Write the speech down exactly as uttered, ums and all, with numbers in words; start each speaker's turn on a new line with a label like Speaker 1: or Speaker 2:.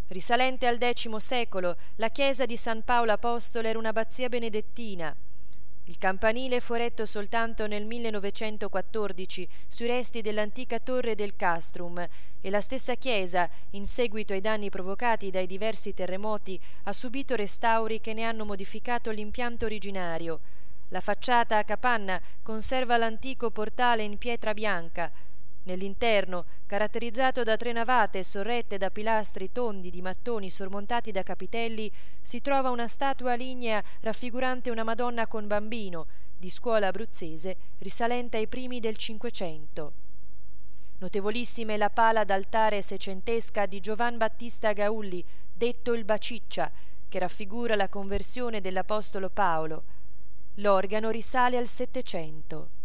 Speaker 1: Risalente al X secolo, la chiesa di San Paolo Apostolo era un'abbazia benedettina. Il campanile fu eretto soltanto nel millenovecentoquattordici sui resti dell'antica torre del castrum e la stessa chiesa, in seguito ai danni provocati dai diversi terremoti, ha subito restauri che ne hanno modificato l'impianto originario. La facciata a capanna conserva l'antico portale in pietra bianca. Nell'interno, caratterizzato da tre navate sorrette da pilastri tondi di mattoni sormontati da capitelli, si trova una statua lignea raffigurante una Madonna con bambino, di scuola abruzzese, risalente ai primi del Cinquecento. Notevolissima è la pala d'altare seicentesca di Giovan Battista Gaulli, detto il Baciccia, che raffigura la conversione dell'Apostolo Paolo. L'organo risale al Settecento.